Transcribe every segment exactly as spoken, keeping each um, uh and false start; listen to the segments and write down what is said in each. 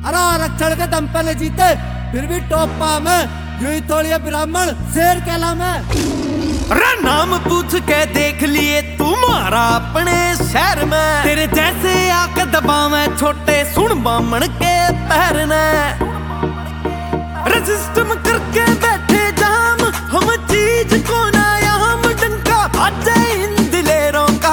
हरा आरक्षण के दम पे ले जीते, फिर भी टॉप पा में यूं थोड़ी ब्राह्मण शेर कहला में। अरे नाम पूछ के देख लिए तुम्हारा अपने शहर में, तेरे जैसे आके दबावे छोटे सुन बामण के पैर ने। रजिस्टम करके बैठे जाम हम चीज को ना हम डंका बाजे इन दिलेरों का।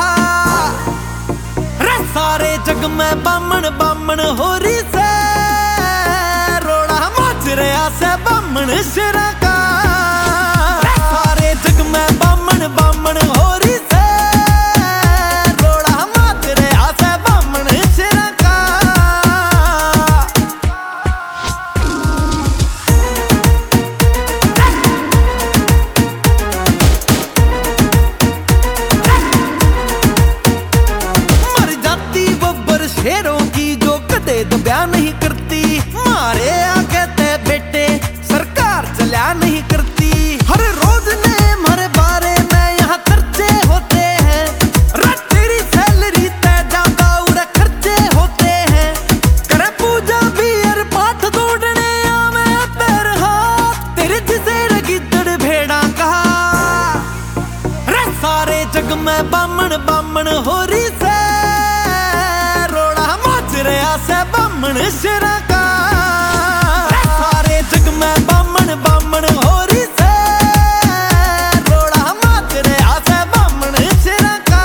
रे सारे जग में बामण बामण हो रही से, रोड़ा मच रहा से बामण शेरा का। सारे जग में बामण बामण हो रही से, रोड़ा मच रहा से बामण शेरा का। मर जाती बब्बर शेरों की जो कदे दबया नहीं करती, मारे आगे ते बेटे सरकार चला नहीं करती। हर रोज ने हमारे बारे में यहाँ खर्चे होते हैं, रात तेरी सैलरी ते ज्यादा उरे खर्चे होते हैं। करे पूजा भी हर पाठ दौड़ने आवे पैर हाथ, तेरे जिसे रगिदड़ भेड़ा कहा। रे सारे जग में बामण बामण हो रही से, रोड़ा मच रहा से बामण शेरा का। सारे जग में बामण बामण हो रही से, रोड़ा मच रहा से बामण शेरा का।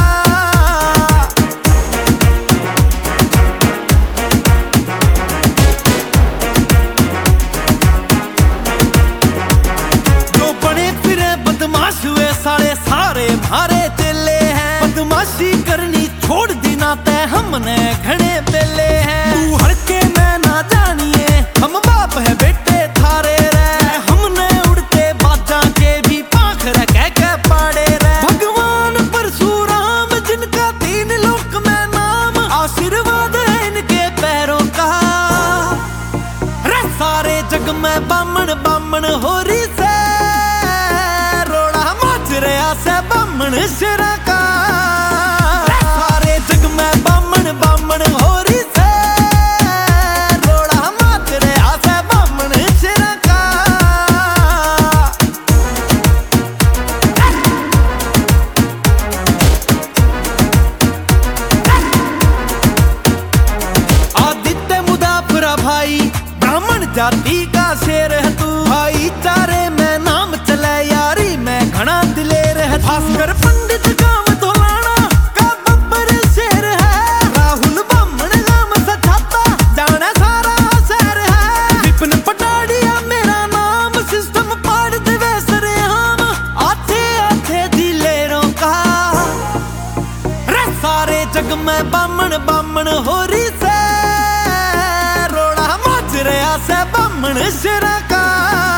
जो बड़े फिरे बदमाश हुए सारे सारे मारे चले हैं, बदमाशी करनी छोड़ दी ना ते हमने घने पेले हैं। तू हड़के मैं ना जानिए हम बाप है बेटे थारे रे, हमने उड़ते बाजा के भी पाख रह के पाड़े रे। भगवान परशुराम जिनका तीन लोक में नाम, आशीर्वाद है इनके पैरों का। रे सारे जग में बामण बामण हो रही से, रोड़ा मच रहा से बामण शेरा का। सारे जग में बामण बामण हो रही से, रोड़ा मच रहा से बामण शेरा का। आदित्य मुदाफरा भाई ब्राह्मण जाति का शेर है तू, भाईचारे में नाम चले यारी में घना दिलेर है। भास्कर पंडित गांव धोलाना का बब्बर शेर है, राहुल बामण गांव सछाता जाने सारा शहर है। विपिन पटाड़िया मेरा नाम, सिस्टम पाड़ देवे सरे हम आथे आथे दिलेरों का। रे सारे जग में बामण बामण हो रही से, रोड़ा मच रहा से बामण शेरा का।